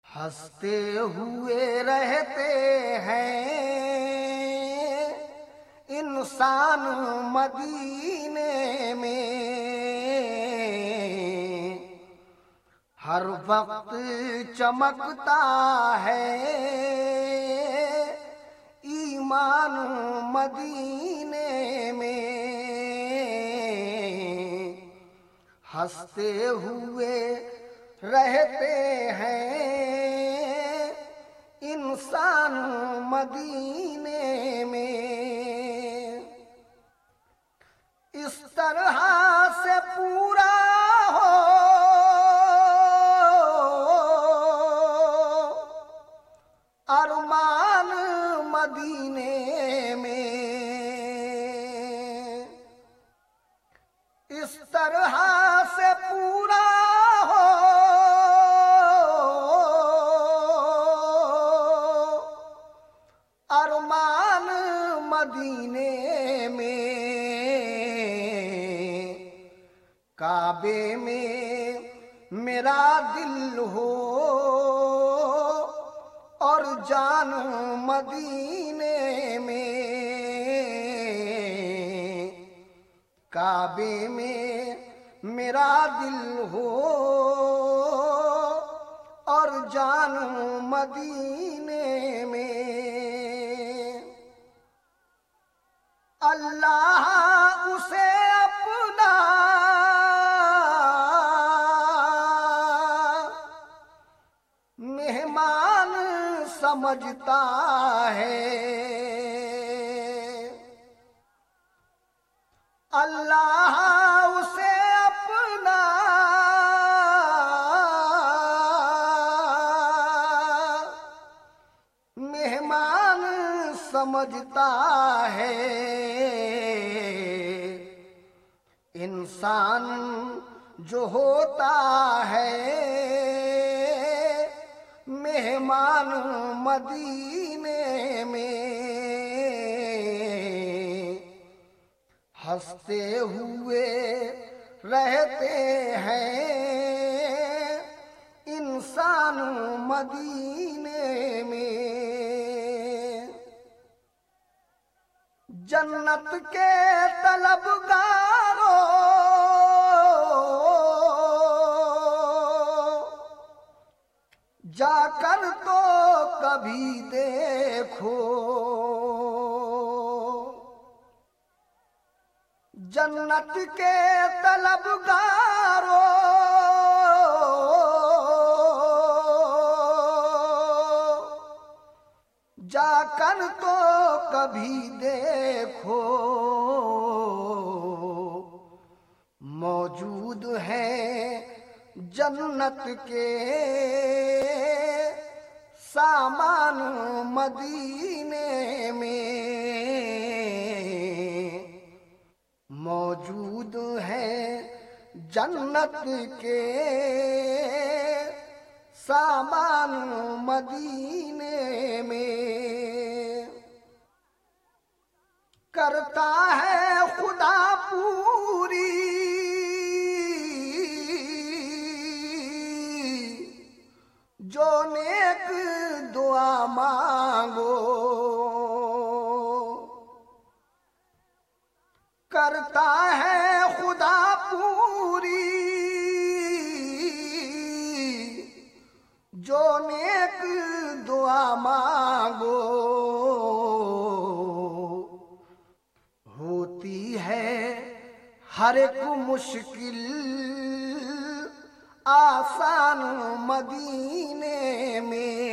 ہنستے ہوئے رہتے ہیں انسان مدینے میں، ہر وقت چمکتا ہے ایمان مدینے میں، ہنستے ہوئے رہتے ہیں انسان مدینے میں، اس طرح سے پورا ہو ارمان مدینے میں، اس طرح سے پورا ہو ارمان مدینے میں، کعبے میں میرا دل ہو اور جان مدینے میں، کعبے میں میرا دل ہو اور جان مدینے میں، اللہ اسے اپنا مہمان سمجھتا ہے، اللہ اسے اپنا مہمان سمجھتا ہے، انسان جو ہوتا ہے مہمان مدینے میں، ہنستے ہوئے رہتے ہیں انسان مدینے میں، جنت کے طلبگاروں جا کر تو کبھی دیکھو، جنت کے طلبگاروں جا کر تو کبھی دیکھو، موجود ہیں جنت کے سامان مدینے میں، موجود ہیں جنت کے سامان مدینے میں، کرتا ہے خدا پوری جو نیک دعا مانگو، کرتا ہے خدا پوری جو نیک دعا مانگو، ہوتی ہے ہر ایک مشکل آسان مدینے میں،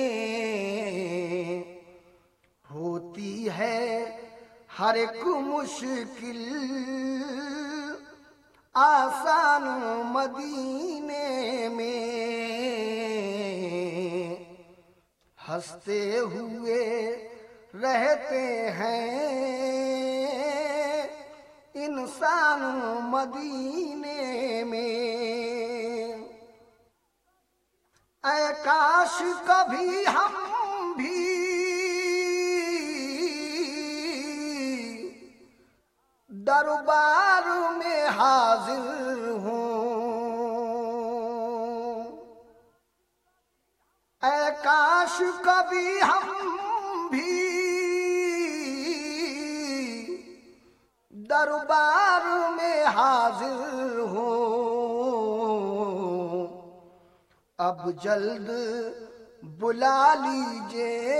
ہوتی ہے ہر ایک مشکل آسان مدینے میں، ہنستے ہوئے رہتے ہیں انسان مدینے میں، اے کاش کبھی ہم بھی دربار میں حاضر ہوں، کبھی ہم بھی دربار میں حاضر ہوں، اب جلد بلا لیجئے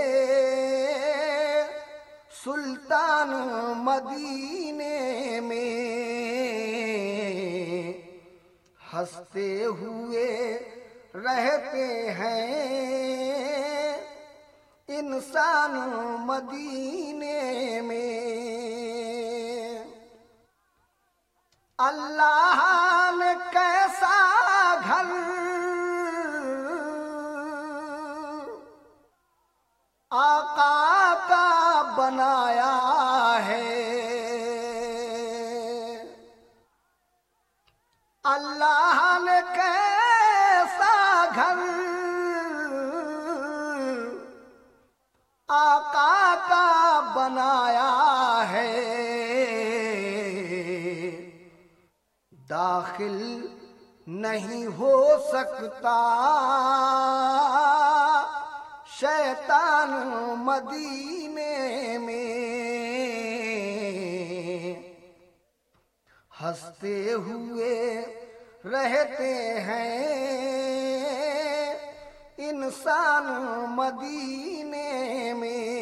سلطان مدینے میں، ہنستے ہوئے رہتے ہیں انسان مدینے میں۔ اللہ نے کیسا گھر آقا کا بنایا ہے، اللہ نے کیسا گھر آقا کا بنایا ہے، داخل نہیں ہو سکتا شیطان مدینے میں، ہنستے ہوئے رہتے ہیں انسان مدینے میں،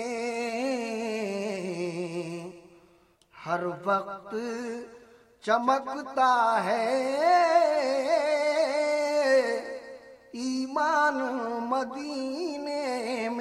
ہر وقت چمکتا ہے ایمان مدینے میں۔